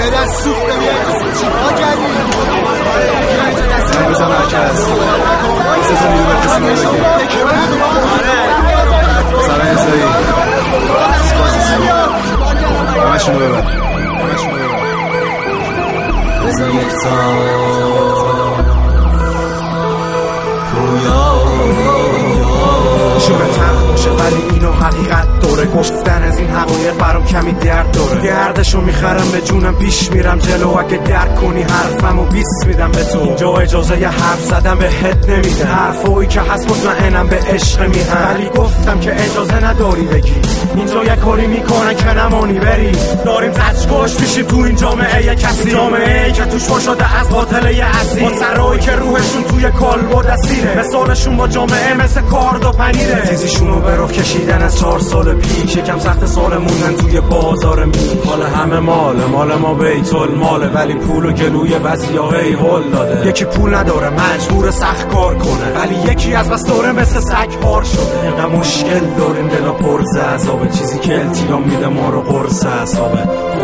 دست سوخته بیایی چیکار کردی؟ بزن مرکز سزا نیرو بفرستیم بگیر سرای انزایی همشونو ببر بزن یک تا شوره تلخ باشه ولی اینو حقیقت داره. گفتن از این حقایق برام کمی درد داره. گردشو میخرم به جونم پیش میرم جلو. اگه درک کنی حرفمو 20 میدم به تو. اینجا اجازه یه حرف زدم به هد نمیده. حرفایی که هست مطمئنم به عشق میهن ولی گفتم که اجازه نداری بگی. اینجا یه کاری میکنن که نمانی بری. داریم زجرگوش میشیم تو این جامعه کسی. جامعه که توش شده از قاتل یه اصیل. با سرایی که روحشون توی کالبد اسیره. مثالشون با جامعه مثل کارد و پنیره. تیزیشونو به رخ کشیدن از 4 سال پیش. یکم سخت سال موندن توی بازار میش. حالا همه مال ما بیت الماله ولی پول و گلوی بعضیا هی هول داده. یکی پول نداره مجبور سخت کار کنه ولی یکی از بس داره مثل سگ هار شده. اینقدر مشکل داریم دلا پر ز عذابه. چیزی که التیام میده ما رو قرص عذابه.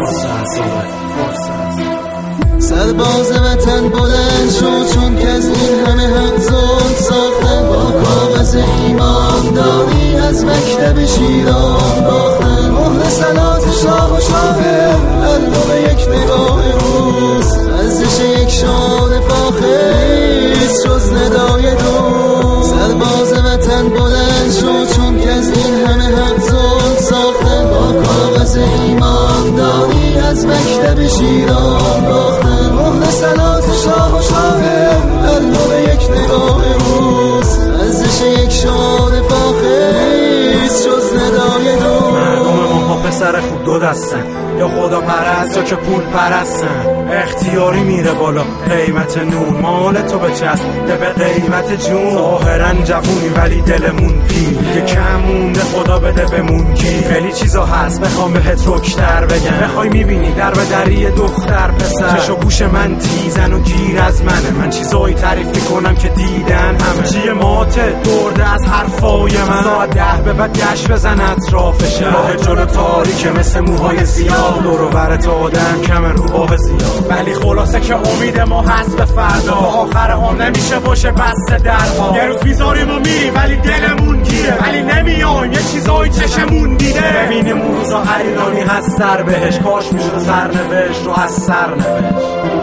سرباز وطن بلند شو چون که از این همه حق ظلم ساختن. با کاغذ ایمانداری از مکتب شیران باختن. مهر صلات شاه و شاهر قلب یک نگاه روز. ارزش یک شعار فاخر جز ندای دوست. سرباز وطن بلند شو چون که از این همه حق ظلم ساختن. با کاغذ ایمانداری از مکتب شیران باختن. مهر صلات شاه و شاهر قلب یک نگاه روز. ارزش یک شعار فاخر جز ندای دوست. مردم ما پسر خوب دو دستن یا خدا پرست یا که پول پرستن. اختیاری میره بالا قیمت نون. مال تو به چسب به قیمت جون. ظاهرا جوونی ولی دلمون پیر. یه کم مونده خدا بده بمون گیر. خیلی چیزا هست بخوام بهت رکتر بگم. بخوای میبینی در به دری دختر پسر. چش و گوش من تیزن و گیر از منه. من چیزایی تعریف میکنم که دیدن همه. چیه ماته برده از حرفای من. ساعت 10 به بعد گشت بزن اطرافشه. راه جلو تاریکه مثل موهای زیاد. دور و برت آدم کم روباه زیاد. ولی خلاصه که امید ما هست به فردا. آخر هم نمیشه باشه بسته درها. یه روز میذاریم و میریم ولی دلمون گیره. ولی نمیایم یه چیزایی چشمون دیده. ببینیم اون روزا حیرانی هست سر بهش. کاش میشد سرنوشت رو از سر نوشت.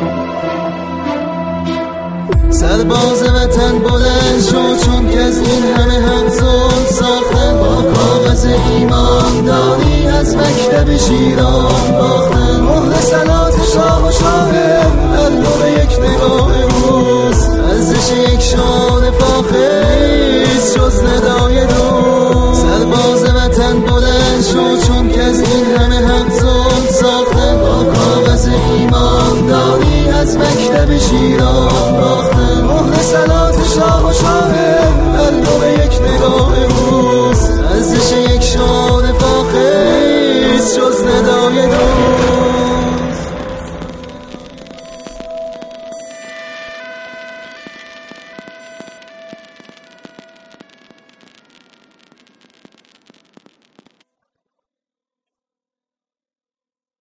سرباز وطن بلند شو چون که از این همه حق ظلم ساختن. با کاغذ ایمانداری از مکتب شیران باختن. مهر صلات شاه و شاهر قلب یک نگاه روز. ارزش یک شعار فاخر جز ندای دوست. سرباز وطن بلند شو چون که از این همه حق ظلم ساختن. با کاغذ ایمانداری از مکتب شیران باختن. مهر صلات شاه و شاهر